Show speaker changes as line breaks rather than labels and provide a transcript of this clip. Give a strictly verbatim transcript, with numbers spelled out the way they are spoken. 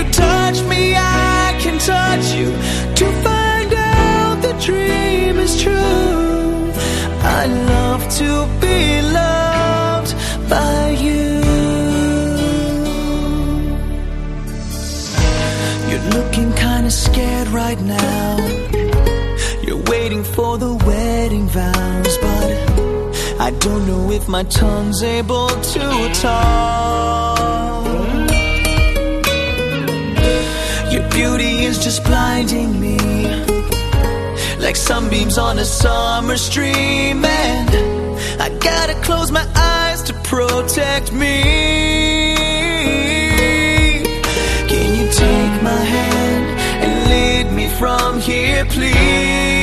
you touch me, I can touch you to find out the dream is true. I love to be loved by you. You're looking kinda scared right now. You're waiting for the wedding vows, but I don't know if my tongue's able to talk. Your beauty is just blinding me, like sunbeams on a summer stream, and I gotta close my eyes to protect me. Can you take my hand and lead me from here, please?